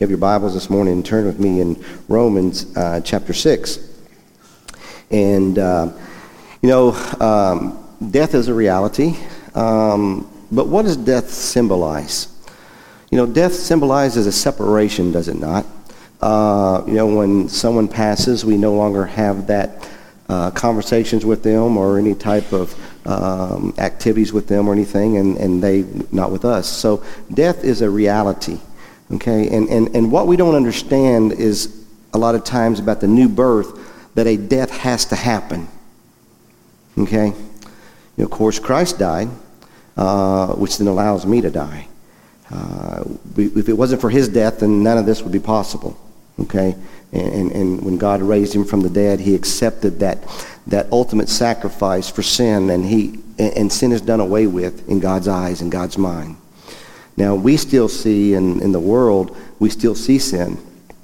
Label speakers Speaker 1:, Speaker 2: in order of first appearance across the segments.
Speaker 1: have your Bibles this morning, and turn with me in Romans chapter 6. And, death is a reality. But what does death symbolize? Death symbolizes a separation, does it not? When someone passes, we no longer have that conversations with them or any type of activities with them or anything, and they not with us. So death is a reality, okay? And what we don't understand is a lot of times about the new birth, that a death has to happen, okay? Of course, Christ died, which then allows me to die. If it wasn't for his death, then none of this would be possible. Okay, and when God raised him from the dead, he accepted that ultimate sacrifice for sin, and sin is done away with in God's eyes and God's mind. Now we still see in the world, we still see sin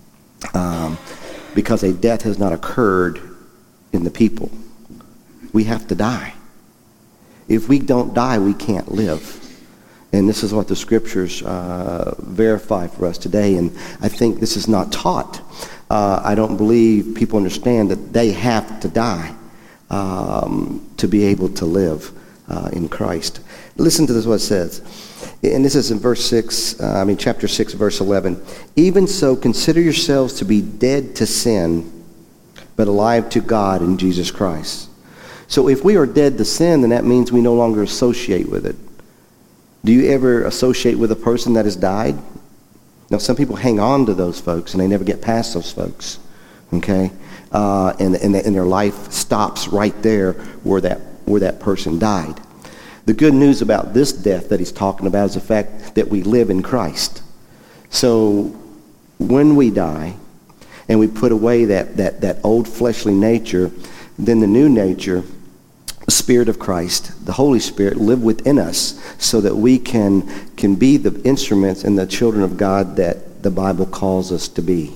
Speaker 1: because a death has not occurred in the people. We have to die. If we don't die, we can't live. And this is what the scriptures verify for us today. And I think this is not taught. I don't believe people understand that they have to die to be able to live in Christ. Listen to this, what it says. And this is in chapter 6, verse 11. Even so, consider yourselves to be dead to sin, but alive to God in Jesus Christ. So if we are dead to sin, then that means we no longer associate with it. Do you ever associate with a person that has died? Now, some people hang on to those folks, and they never get past those folks, okay? And their life stops right there where that person died. The good news about this death that he's talking about is the fact that we live in Christ. So when we die and we put away that old fleshly nature, then the new nature, the Spirit of Christ, the Holy Spirit, live within us so that we can be the instruments and the children of God that the Bible calls us to be.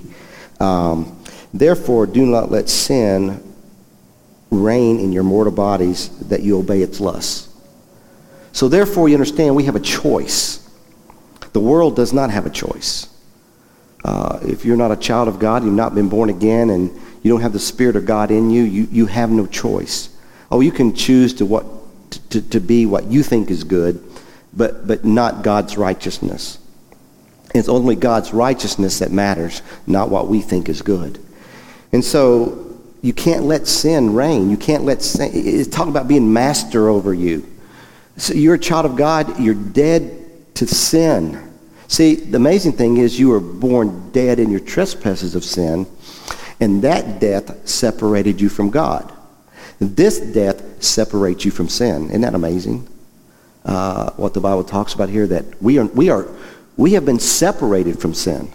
Speaker 1: Therefore, do not let sin reign in your mortal bodies, that you obey its lusts. So therefore, you understand, we have a choice. The world does not have a choice. If you're not a child of God, you've not been born again, and you don't have the Spirit of God in you, you have no choice. Oh, you can choose to be what you think is good, but not God's righteousness. It's only God's righteousness that matters, not what we think is good. And so you can't let sin reign. You can't let sin. It's talking about being master over you. So you're a child of God. You're dead to sin. See, the amazing thing is you were born dead in your trespasses of sin, and that death separated you from God. This death separates you from sin. Isn't that amazing? What the Bible talks about here, that we have been separated from sin.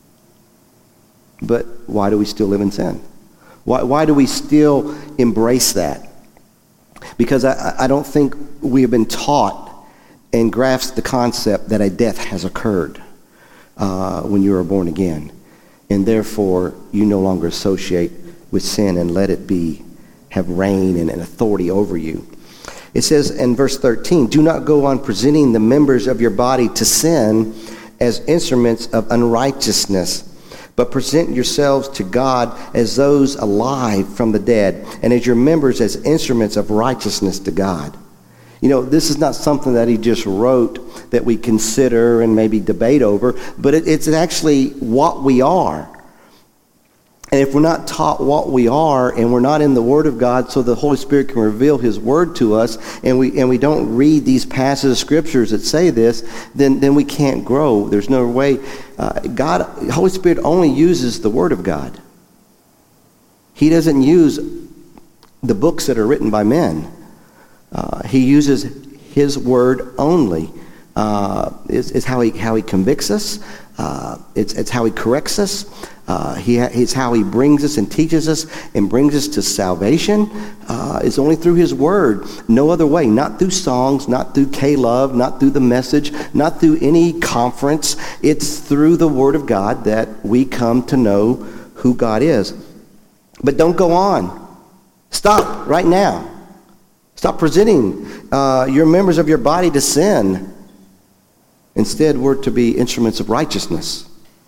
Speaker 1: But why do we still live in sin? Why do we still embrace that? Because I don't think we have been taught and grasped the concept that a death has occurred when you are born again. And therefore, you no longer associate with sin and let it have reign and authority over you. It says in verse 13, do not go on presenting the members of your body to sin as instruments of unrighteousness, but present yourselves to God as those alive from the dead, and as your members as instruments of righteousness to God. This is not something that he just wrote that we consider and maybe debate over, but it's actually what we are. And if we're not taught what we are, and we're not in the Word of God so the Holy Spirit can reveal His Word to us, and we don't read these passages of Scriptures that say this, then we can't grow. There's no way. Holy Spirit only uses the Word of God. He doesn't use the books that are written by men. He uses His Word only. It's how He convicts us. It's how He corrects us. It's how He brings us and teaches us and brings us to salvation. It's only through His Word. No other way. Not through songs, not through K-Love, not through the message, not through any conference. It's through the Word of God that we come to know who God is. But don't go on. Stop right now. Stop presenting your members of your body to sin. Instead, we're to be instruments of righteousness.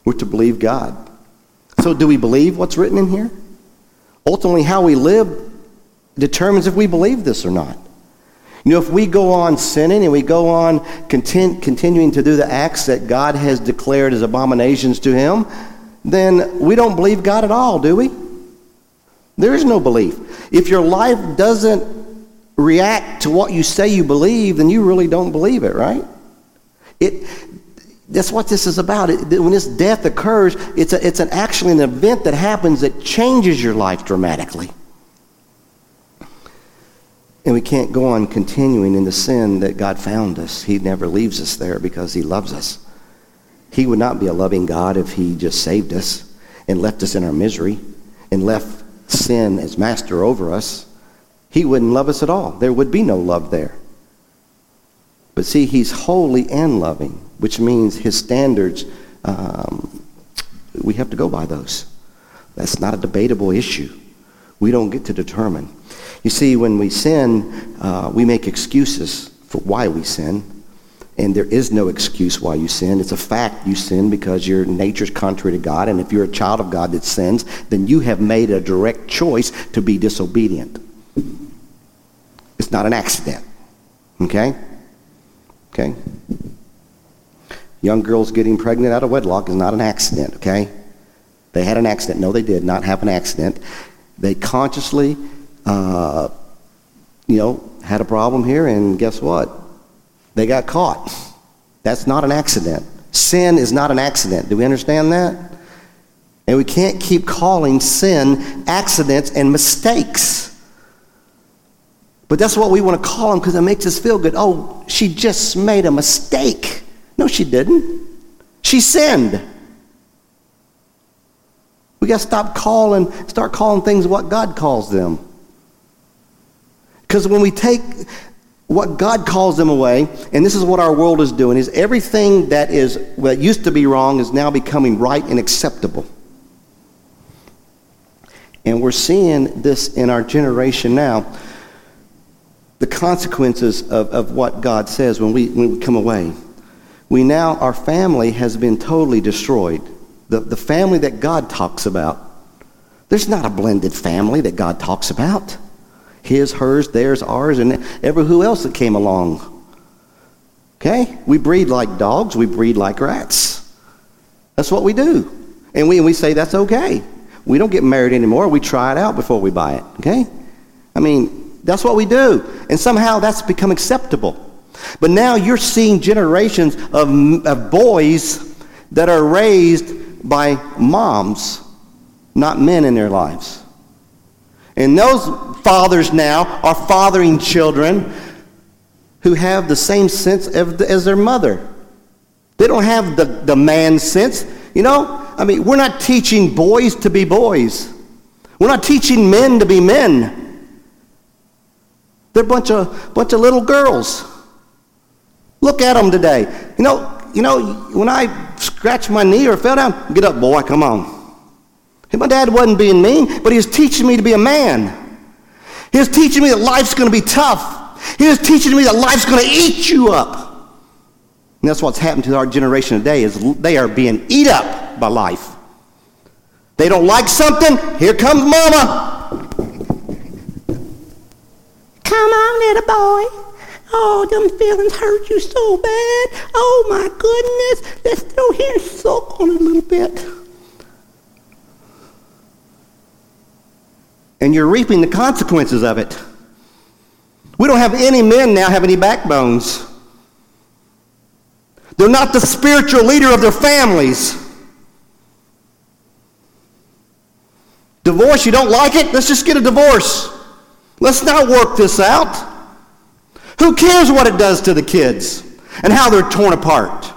Speaker 1: We're to believe God. So do we believe what's written in here? Ultimately, how we live determines if we believe this or not. You know, if we go on sinning and we go on continuing to do the acts that God has declared as abominations to him, then we don't believe God at all, do we? There is no belief. If your life doesn't react to what you say you believe, then you really don't believe it, right? That's what this is about. When this death occurs, it's actually an event that happens that changes your life dramatically. And we can't go on continuing in the sin that God found us. He never leaves us there because he loves us. He would not be a loving God if he just saved us and left us in our misery and left sin as master over us. He wouldn't love us at all. There would be no love there. But see, he's holy and loving, which means his standards, we have to go by those. That's not a debatable issue. We don't get to determine. You see, when we sin, we make excuses for why we sin. And there is no excuse why you sin. It's a fact you sin because your nature's contrary to God. And if you're a child of God that sins, then you have made a direct choice to be disobedient. It's not an accident. Okay? Okay? Young girls getting pregnant out of wedlock is not an accident, okay? They had an accident. No, they did not have an accident. They consciously, had a problem here, and guess what? They got caught. That's not an accident. Sin is not an accident. Do we understand that? And we can't keep calling sin accidents and mistakes. But that's what we want to call them because it makes us feel good. Oh, she just made a mistake. No, she didn't. She sinned. We got to start calling things what God calls them. Because when we take what God calls them away, and this is what our world is doing, is everything that used to be wrong is now becoming right and acceptable. And we're seeing this in our generation now. The consequences of what God says when we come away. Our family has been totally destroyed. The family that God talks about. There's not a blended family that God talks about. His, hers, theirs, ours, and who else that came along. Okay? We breed like dogs. We breed like rats. That's what we do. And we say that's okay. We don't get married anymore. We try it out before we buy it. Okay? That's what we do. And somehow that's become acceptable. But now you're seeing generations of boys that are raised by moms, not men in their lives. And those fathers now are fathering children who have the same sense as their mother. They don't have the man sense. We're not teaching boys to be boys. We're not teaching men to be men. They're a bunch of little girls. Look at them today. When I scratched my knee or fell down, get up, boy, come on. My dad wasn't being mean, but he was teaching me to be a man. He was teaching me that life's going to be tough. He was teaching me that life's going to eat you up. And that's what's happened to our generation today, is they are being eat up by life. They don't like something, here comes mama. Come on, little boy. Oh, them feelings hurt you so bad. Oh, my goodness. Let's throw here and soak on it a little bit. And you're reaping the consequences of it. We don't have any men now have any backbones. They're not the spiritual leader of their families. Divorce, you don't like it? Let's just get a divorce. Let's not work this out. Who cares what it does to the kids and how they're torn apart?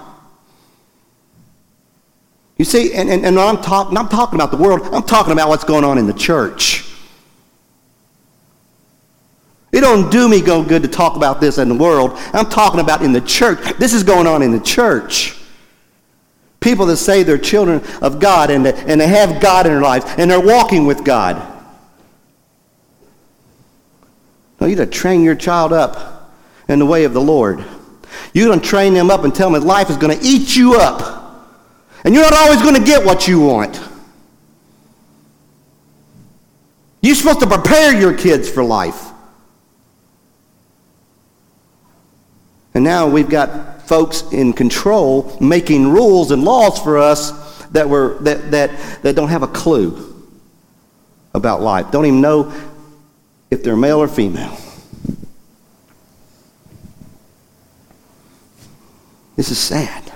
Speaker 1: You see, and I'm talking about the world. I'm talking about what's going on in the church. It don't do me go good to talk about this in the world. I'm talking about in the church. This is going on in the church. People that say they're children of God and they have God in their lives and they're walking with God. No, you got to train your child up in the way of the Lord. You're going to train them up and tell them that life is going to eat you up. And you're not always going to get what you want. You're supposed to prepare your kids for life. And now we've got folks in control making rules and laws for us that don't have a clue about life. Don't even know if they're male or female. This is sad.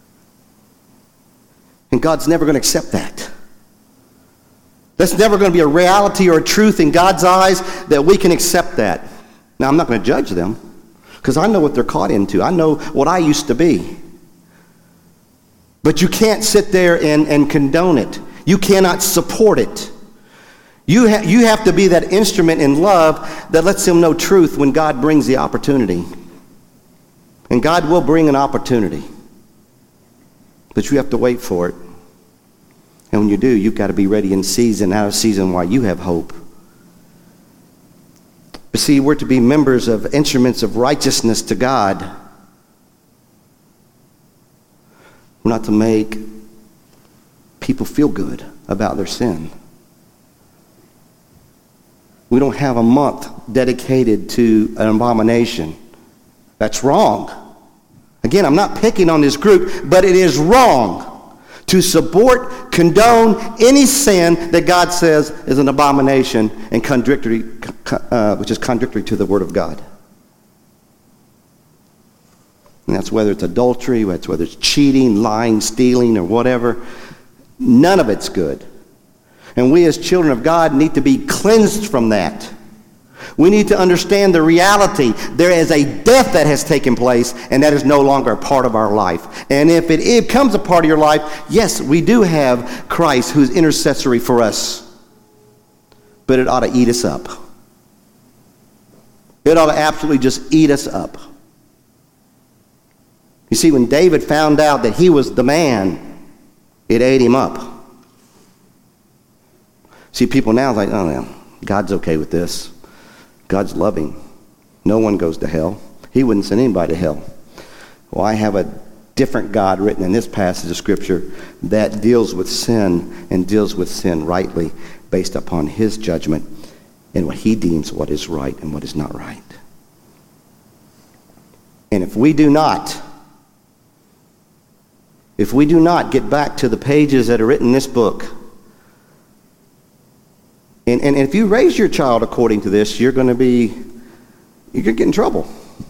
Speaker 1: And God's never going to accept that. That's never going to be a reality or a truth in God's eyes that we can accept that. Now, I'm not going to judge them because I know what they're caught into. I know what I used to be. But you can't sit there and condone it. You cannot support it. You have to be that instrument in love that lets them know truth when God brings the opportunity. And God will bring an opportunity. But you have to wait for it. And when you do, you've got to be ready in season, out of season, while you have hope. But see, we're to be members of instruments of righteousness to God. We're not to make people feel good about their sin. We don't have a month dedicated to an abomination. That's wrong. Again, I'm not picking on this group, but it is wrong to support, condone any sin that God says is an abomination and contradictory, which is contradictory to the Word of God. And that's whether it's adultery, that's whether it's cheating, lying, stealing, or whatever. None of it's good. And we as children of God need to be cleansed from that. We need to understand the reality. There is a death that has taken place, and that is no longer a part of our life. And if it becomes a part of your life, yes, we do have Christ who's intercessory for us. But it ought to eat us up. It ought to absolutely just eat us up. You see, when David found out that he was the man, it ate him up. See, people now are like, oh, yeah, God's okay with this. God's loving. No one goes to hell. He wouldn't send anybody to hell. Well, I have a different God written in this passage of Scripture that deals with sin and deals with sin rightly based upon his judgment and what he deems what is right and what is not right. And if we do not get back to the pages that are written in this book, and if you raise your child according to this, you're going to get in trouble.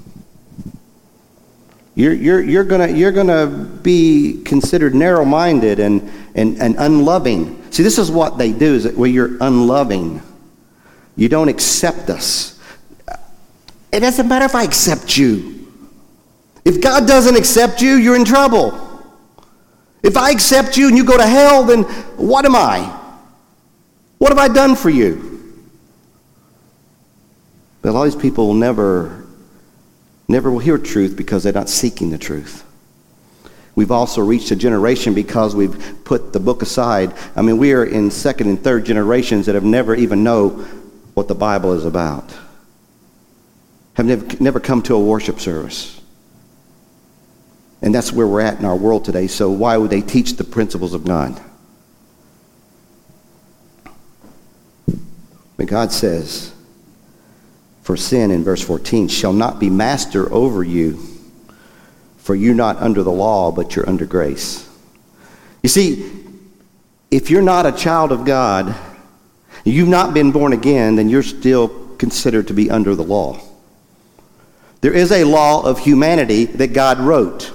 Speaker 1: You're going to be considered narrow-minded and unloving. See, this is what they do, is that where you're unloving. You don't accept us. It doesn't matter if I accept you. If God doesn't accept you, you're in trouble. If I accept you and you go to hell, then what am I? What have I done for you? But a lot of these people will never will hear truth because they're not seeking the truth. We've also reached a generation because we've put the book aside. I mean, we are in second and third generations that have never even know what the Bible is about. Have never come to a worship service. And that's where we're at in our world today. So why would they teach the principles of God? But God says, for sin in verse 14, shall not be master over you, for you're not under the law, but you're under grace. You see, if you're not a child of God, you've not been born again, then you're still considered to be under the law. There is a law of humanity that God wrote,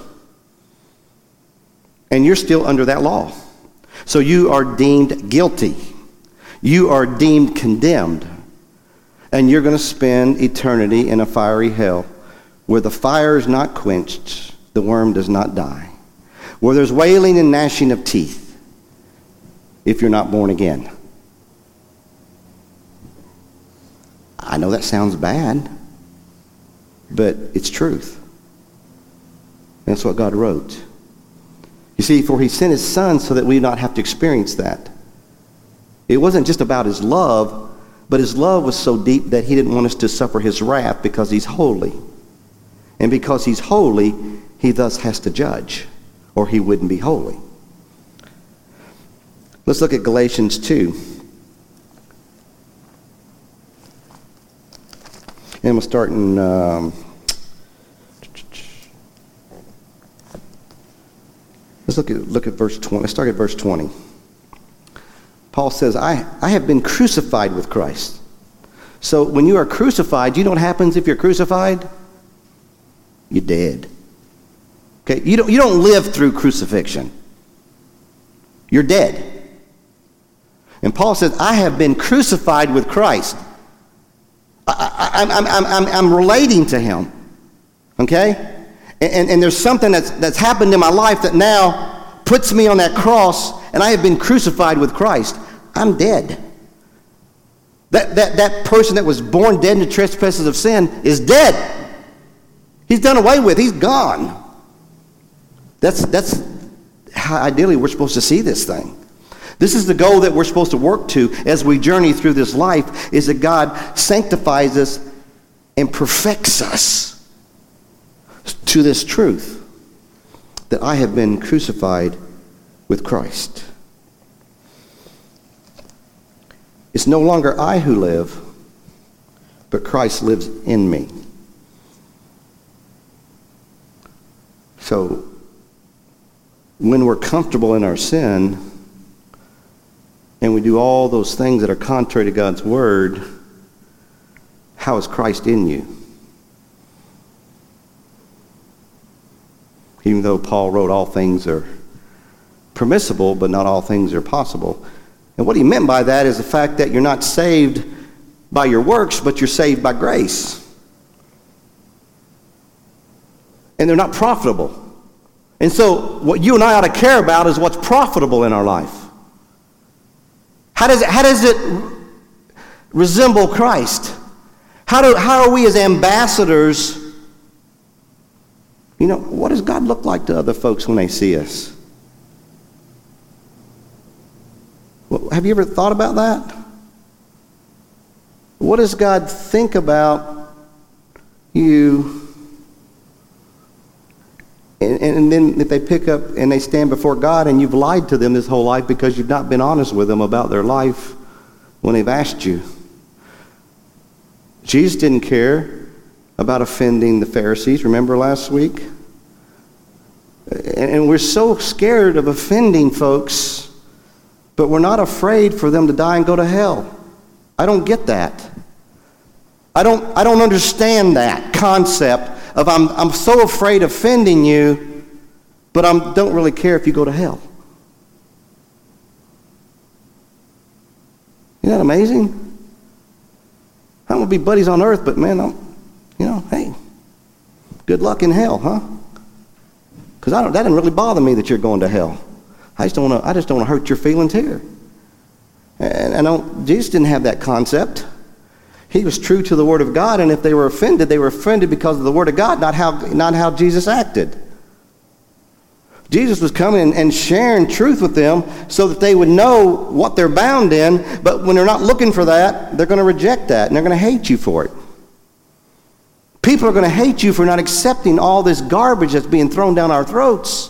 Speaker 1: and you're still under that law. So you are deemed guilty. You are deemed condemned, and you're going to spend eternity in a fiery hell where the fire is not quenched, the worm does not die, where there's wailing and gnashing of teeth if you're not born again. I know that sounds bad, but it's truth. That's what God wrote. You see, for he sent his son so that we not have to experience that. It wasn't just about his love, but his love was so deep that he didn't want us to suffer his wrath because he's holy. And because he's holy, he thus has to judge, or he wouldn't be holy. Let's look at Galatians 2. And we'll start in... let's look at verse 20. Let's start at verse 20. Paul says, I have been crucified with Christ. So when you are crucified, you know what happens if you're crucified? You're dead. Okay, you don't live through crucifixion. You're dead. And Paul says, I have been crucified with Christ. I'm relating to him. Okay? And there's something that's happened in my life that now puts me on that cross, and I have been crucified with Christ. I'm dead. That person that was born dead in the trespasses of sin is dead. He's done away with. He's gone. That's how ideally we're supposed to see this thing. This is the goal that we're supposed to work to as we journey through this life, is that God sanctifies us and perfects us to this truth that I have been crucified with Christ. It's no longer I who live, but Christ lives in me. So, when we're comfortable in our sin, and we do all those things that are contrary to God's word, how is Christ in you? Even though Paul wrote all things are permissible, but not all things are possible. And what he meant by that is the fact that you're not saved by your works, but you're saved by grace. And they're not profitable. And so what you and I ought to care about is what's profitable in our life. How does it resemble Christ? How are we as ambassadors? You know, what does God look like to other folks when they see us? Well, have you ever thought about that? What does God think about you? And then if they pick up and they stand before God and you've lied to them this whole life because you've not been honest with them about their life when they've asked you. Jesus didn't care about offending the Pharisees. Remember last week? And we're so scared of offending folks, but we're not afraid for them to die and go to hell. I don't get that. I don't understand that concept of I'm so afraid of offending you, but I don't really care if you go to hell. Isn't that amazing? I'm going to be buddies on earth, but man, hey, good luck in hell, huh? Because that didn't really bother me that you're going to hell. I just don't want to hurt your feelings here. And Jesus didn't have that concept. He was true to the Word of God, and if they were offended because of the Word of God, not how Jesus acted. Jesus was coming and sharing truth with them so that they would know what they're bound in, but when they're not looking for that, they're going to reject that, and they're going to hate you for it. People are going to hate you for not accepting all this garbage that's being thrown down our throats.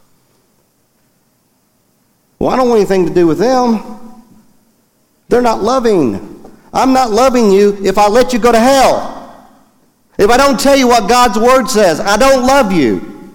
Speaker 1: Well, I don't want anything to do with them. They're not loving. I'm not loving you if I let you go to hell. If I don't tell you what God's Word says, I don't love you.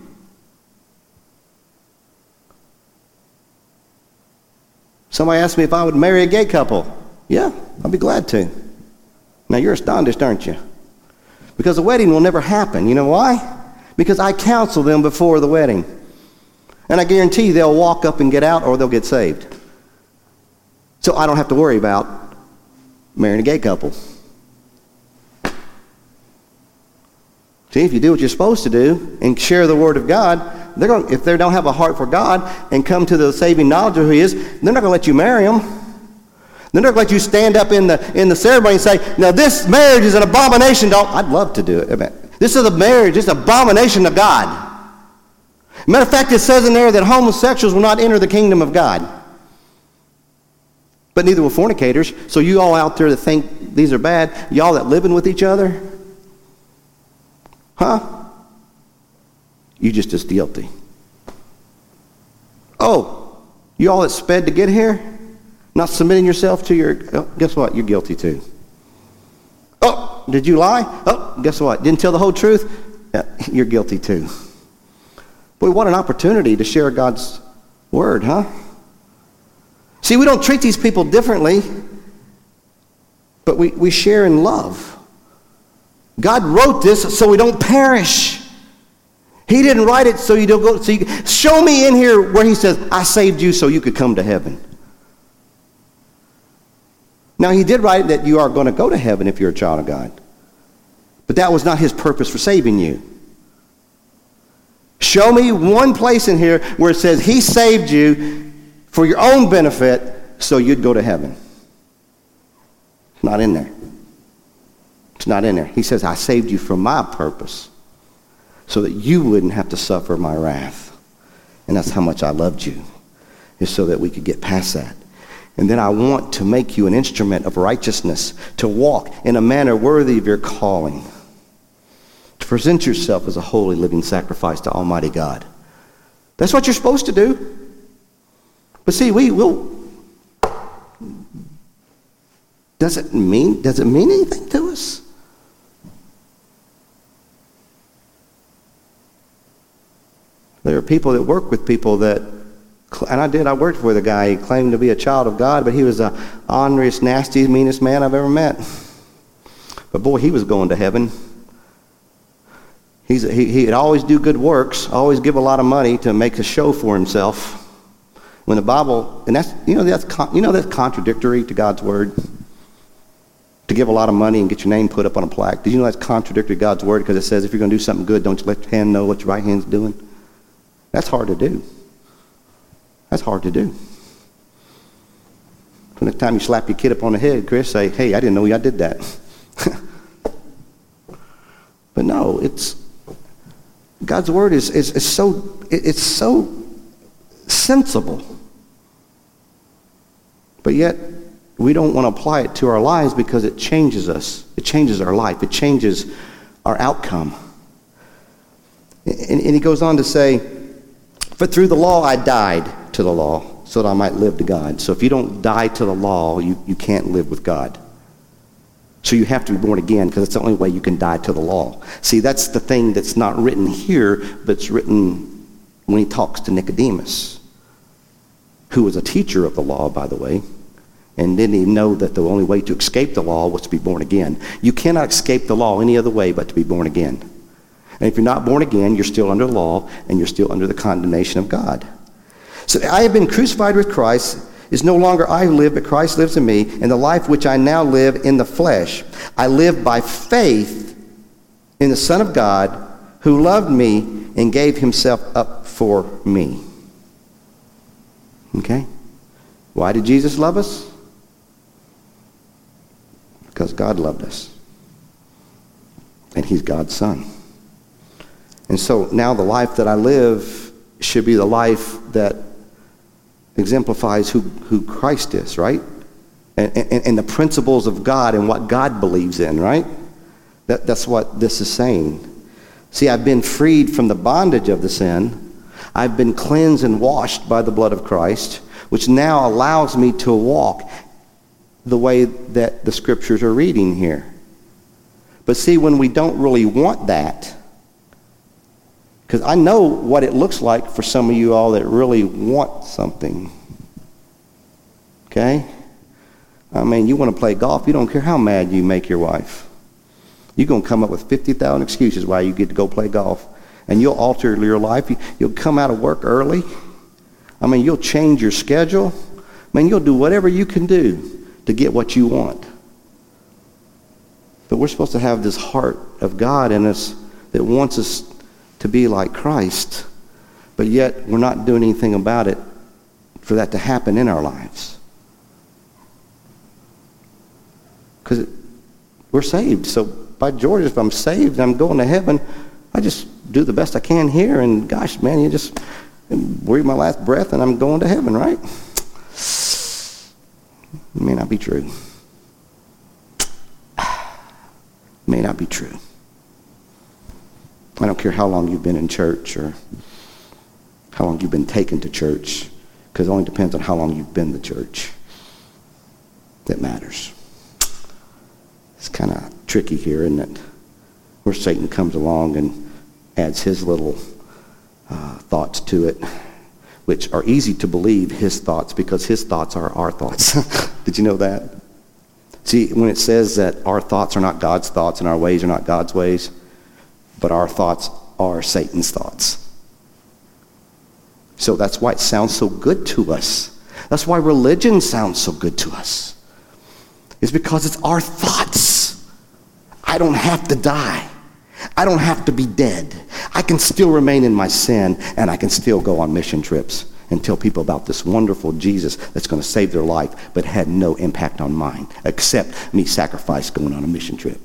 Speaker 1: Somebody asked me if I would marry a gay couple. Yeah, I'd be glad to. Now you're astonished, aren't you? Because the wedding will never happen. You know why? Because I counsel them before the wedding. And I guarantee you they'll walk up and get out, or they'll get saved. So I don't have to worry about marrying a gay couple. See, if you do what you're supposed to do and share the Word of God, if they don't have a heart for God and come to the saving knowledge of who He is, they're not going to let you marry them. They're not going to let you stand up in the ceremony and say, "Now this marriage is an abomination." I'd love to do it. This is a marriage. It's an abomination of God. Matter of fact, it says in there that homosexuals will not enter the kingdom of God. But neither will fornicators. So you all out there that think these are bad, y'all that living with each other, huh? You just as guilty. Oh, you all that sped to get here, Not submitting yourself to guess what? You're guilty too. Oh, did you lie? Oh, guess what? Didn't tell the whole truth? Yeah, you're guilty too. Boy, what an opportunity to share God's word, huh? See, we don't treat these people differently, but we share in love. God wrote this so we don't perish. He didn't write it so you don't go. Show me in here where he says, I saved you so you could come to heaven. Now, he did write that you are going to go to heaven if you're a child of God. But that was not his purpose for saving you. Show me one place in here where it says he saved you for your own benefit so you'd go to heaven. It's not in there. It's not in there. He says, I saved you for my purpose so that you wouldn't have to suffer my wrath. And that's how much I loved you, is so that we could get past that. And then I want to make you an instrument of righteousness, to walk in a manner worthy of your calling, to present yourself as a holy living sacrifice to Almighty God. That's what you're supposed to do. But see, does it mean anything to us? There are people that work with people that, and I worked with a guy, he claimed to be a child of God, but he was the orneriest, nastiest, meanest man I've ever met. But boy, he was going to heaven. He'd always do good works, always give a lot of money to make a show for himself. When the Bible, and that's contradictory to God's word. To give a lot of money and get your name put up on a plaque. Did you know that's contradictory to God's word? Because it says if you're going to do something good, don't you let your hand know what your right hand's doing? That's hard to do. That's hard to do. So next time you slap your kid up on the head, Chris, say, hey, I didn't know I did that. But no, God's word is so sensible. But yet, we don't want to apply it to our lives because it changes us. It changes our life. It changes our outcome. And he goes on to say, for through the law I died to the law so that I might live to God. So if you don't die to the law, you can't live with God. So you have to be born again because it's the only way you can die to the law. See, that's the thing that's not written here, but it's written when he talks to Nicodemus, who was a teacher of the law, by the way. And didn't even know that the only way to escape the law was to be born again. You cannot escape the law any other way but to be born again. And if you're not born again, you're still under the law and you're still under the condemnation of God. So I have been crucified with Christ. It's no longer I who live, but Christ lives in me. And the life which I now live in the flesh, I live by faith in the Son of God who loved me and gave himself up for me. Okay? Why did Jesus love us? Because God loved us. And he's God's son. And so now the life that I live should be the life that exemplifies who Christ is, right? And the principles of God and what God believes in, right? That's what this is saying. See, I've been freed from the bondage of the sin. I've been cleansed and washed by the blood of Christ, which now allows me to walk the way that the scriptures are reading here. But see, when we don't really want that, because I know what it looks like for some of you all that really want something. Okay? I mean, you want to play golf, you don't care how mad you make your wife. You're going to come up with 50,000 excuses why you get to go play golf. And you'll alter your life. You'll come out of work early. I mean, you'll change your schedule. I mean, you'll do whatever you can do to get what you want. But we're supposed to have this heart of God in us that wants us to be like Christ, but yet we're not doing anything about it for that to happen in our lives. Because we're saved. So by George, if I'm saved and I'm going to heaven, I just do the best I can here, and gosh, man, you just breathe my last breath and I'm going to heaven, right? It may not be true. May not be true. I don't care how long you've been in church or how long you've been taken to church, because it only depends on how long you've been to church. that matters. It's kind of tricky here, isn't it? Where Satan comes along and adds his little thoughts to it, which are easy to believe his thoughts because his thoughts are our thoughts. Did you know that? See, when it says that our thoughts are not God's thoughts and our ways are not God's ways, but our thoughts are Satan's thoughts. So that's why it sounds so good to us. That's why religion sounds so good to us. It's because it's our thoughts. I don't have to die. I don't have to be dead. I can still remain in my sin, and I can still go on mission trips and tell people about this wonderful Jesus that's going to save their life, but had no impact on mine, except me sacrifice going on a mission trip.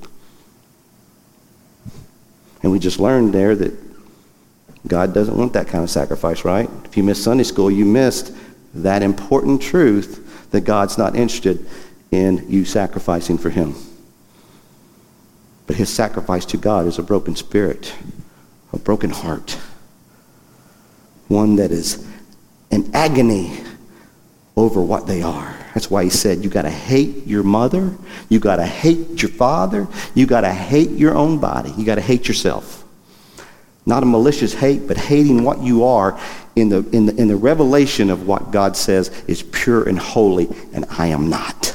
Speaker 1: And we just learned there that God doesn't want that kind of sacrifice, right? If you missed Sunday school, you missed that important truth that God's not interested in you sacrificing for him. But his sacrifice to God is a broken spirit, a broken heart, one that is in agony over what they are. That's why he said, you got to hate your mother, you got to hate your father, you got to hate your own body, you got to hate yourself. Not a malicious hate, but hating what you are in the revelation of what God says is pure and holy, and I am not.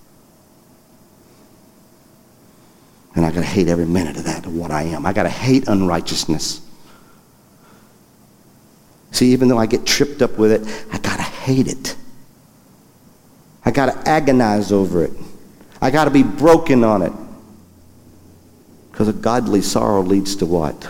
Speaker 1: And I got to hate every minute of that, of what I am. I got to hate unrighteousness. See, even though I get tripped up with it, I got to hate it. I got to agonize over it. I got to be broken on it. Because a godly sorrow leads to what?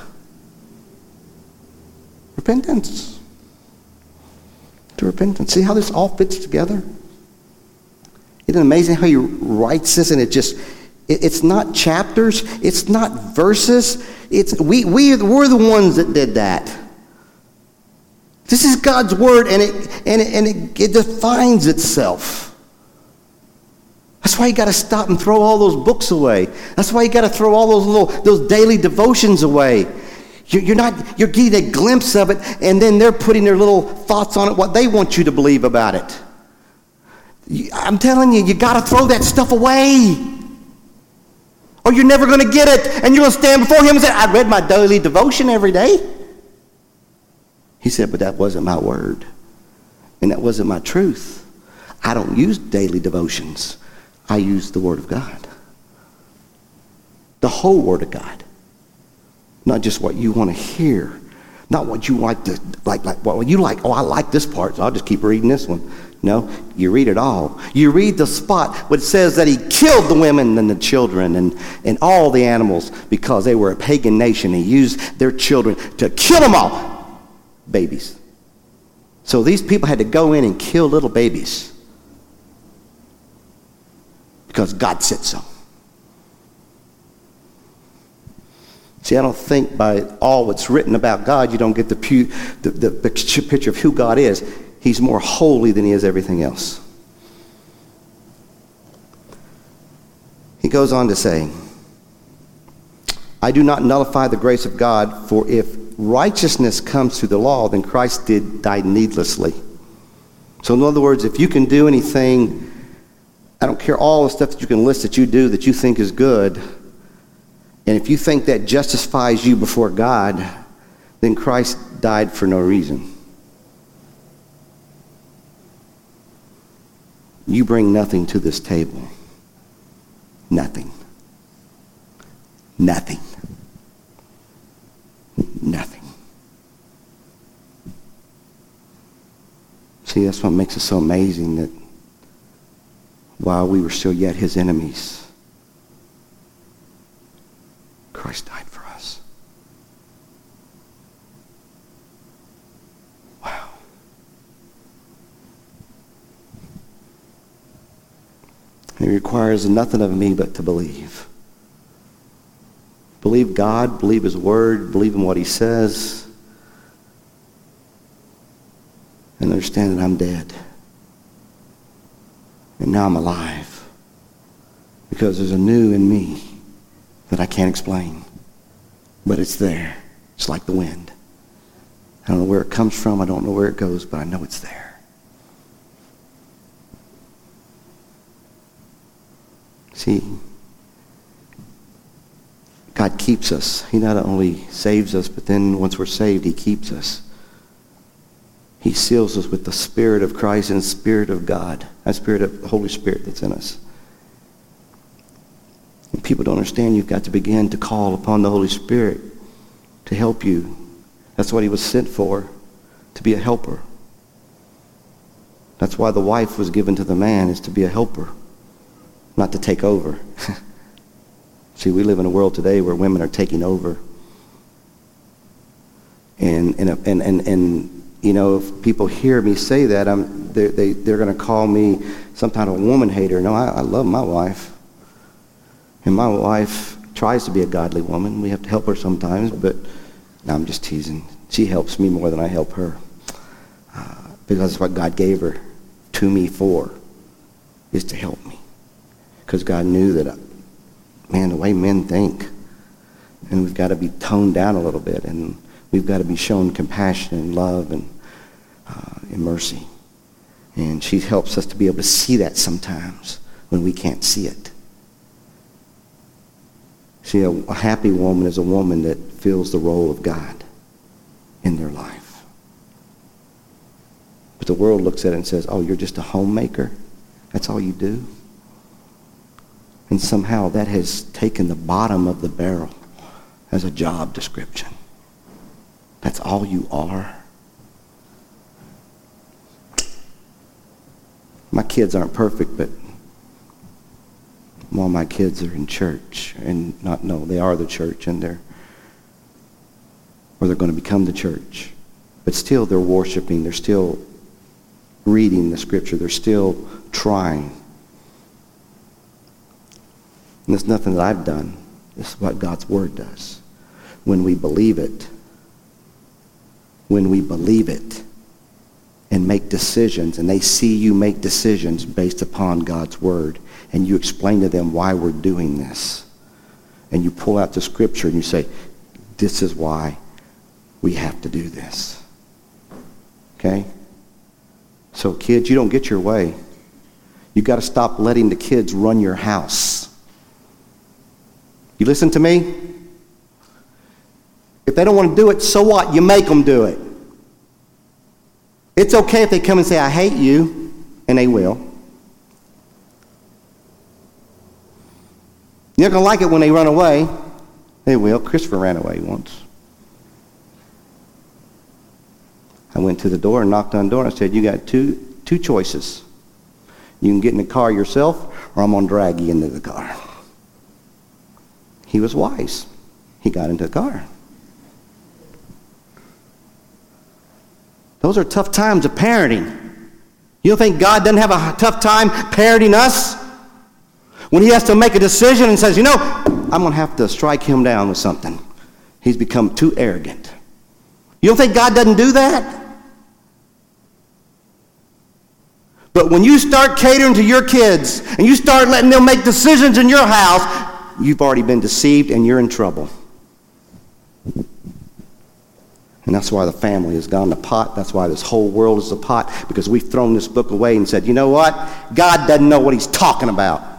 Speaker 1: Repentance. To repentance. See how this all fits together? Isn't it amazing how he writes this and it's not chapters, it's not verses, we're the ones that did that. This is God's word and it defines itself. That's why you got to stop and throw all those books away. That's why you got to throw all those daily devotions away. You're getting a glimpse of it, and then they're putting their little thoughts on it, what they want you to believe about it. I'm telling you, you got to throw that stuff away. Or you're never going to get it, and you're going to stand before him and say, I read my daily devotion every day. He said, but that wasn't my word, and that wasn't my truth. I don't use daily devotions. I use the Word of God. The whole Word of God. Not just what you want to hear. Not what you like to, like what you like. Oh, I like this part, so I'll just keep reading this one. No, you read it all. You read the spot where it says that he killed the women and the children and all the animals because they were a pagan nation. He used their children to kill them all. Babies. So these people had to go in and kill little babies because God said so. See, I don't think by all what's written about God, you don't get the picture of who God is. He's more holy than he is everything else. He goes on to say, I do not nullify the grace of God, for if righteousness comes through the law, then Christ died needlessly. So in other words, if you can do anything, I don't care all the stuff that you can list that you do that you think is good, and if you think that justifies you before God, then Christ died for no reason. You bring nothing to this table. Nothing. Nothing. Nothing. See, that's what makes it so amazing that while we were still yet his enemies, Christ died for us. Wow. It requires nothing of me but to believe. Believe God, believe his word, believe in what he says, and understand that I'm dead. And now I'm alive because there's a new in me that I can't explain, but it's there. It's like the wind. I don't know where it comes from. I don't know where it goes, but I know it's there. See, God keeps us. He not only saves us, but then once we're saved, he keeps us. He seals us with the Spirit of Christ and the Spirit of God. That Spirit of the Holy Spirit that's in us. And people don't understand you've got to begin to call upon the Holy Spirit to help you. That's what he was sent for, to be a helper. That's why the wife was given to the man, is to be a helper, not to take over. See, we live in a world today where women are taking over. And you know, if people hear me say that, they're going to call me some kind of woman hater. No, I love my wife. And my wife tries to be a godly woman. We have to help her sometimes, but no, I'm just teasing. She helps me more than I help her. Because it's what God gave her to me for, is to help me. Because God knew that, man, the way men think, and we've got to be toned down a little bit, and we've got to be shown compassion and love and mercy. And she helps us to be able to see that sometimes when we can't see it. See, a happy woman is a woman that fills the role of God in their life. But the world looks at it and says, oh, you're just a homemaker? That's all you do? And somehow that has taken the bottom of the barrel as a job description. That's all you are? My kids aren't perfect, but all my kids are in church. They are the church, and they're going to become the church. But still they're worshiping, they're still reading the scripture, they're still trying. And it's nothing that I've done. This is what God's word does. When we believe it, and make decisions, and they see you make decisions based upon God's word, and you explain to them why we're doing this, and you pull out the scripture and you say, this is why we have to do this. Okay? So kids, you don't get your way. You got to stop letting the kids run your house. You listen to me? If they don't want to do it, so what? You make them do it. It's okay if they come and say, I hate you, and they will. You're not going to like it when they run away. They will. Christopher ran away once. I went to the door and knocked on the door and I said, you got two choices. You can get in the car yourself, or I'm going to drag you into the car. He was wise. He got into the car. Those are tough times of parenting. You don't think God doesn't have a tough time parenting us? When he has to make a decision and says, I'm going to have to strike him down with something. He's become too arrogant. You don't think God doesn't do that? But when you start catering to your kids and you start letting them make decisions in your house, you've already been deceived and you're in trouble. And that's why the family has gone to pot. That's why this whole world is a pot, because we've thrown this book away and said, you know what? God doesn't know what he's talking about.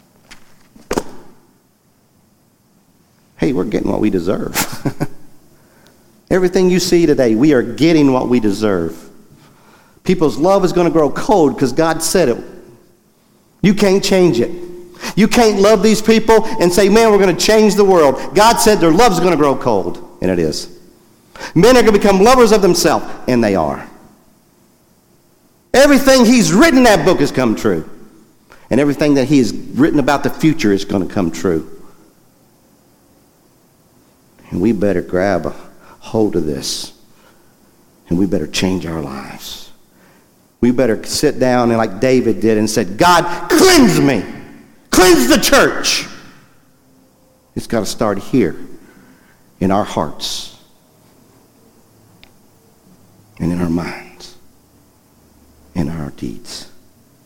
Speaker 1: Hey, we're getting what we deserve. Everything you see today, we are getting what we deserve. People's love is going to grow cold because God said it. You can't change it. You can't love these people and say, man, we're going to change the world. God said their love is going to grow cold, and it is. Men are going to become lovers of themselves, and they are. Everything he's written in that book has come true. And everything that he has written about the future is going to come true. And we better grab a hold of this. And we better change our lives. We better sit down and like David did and said, God, cleanse me. Cleanse the church. It's got to start here in our hearts and in our minds, in our deeds.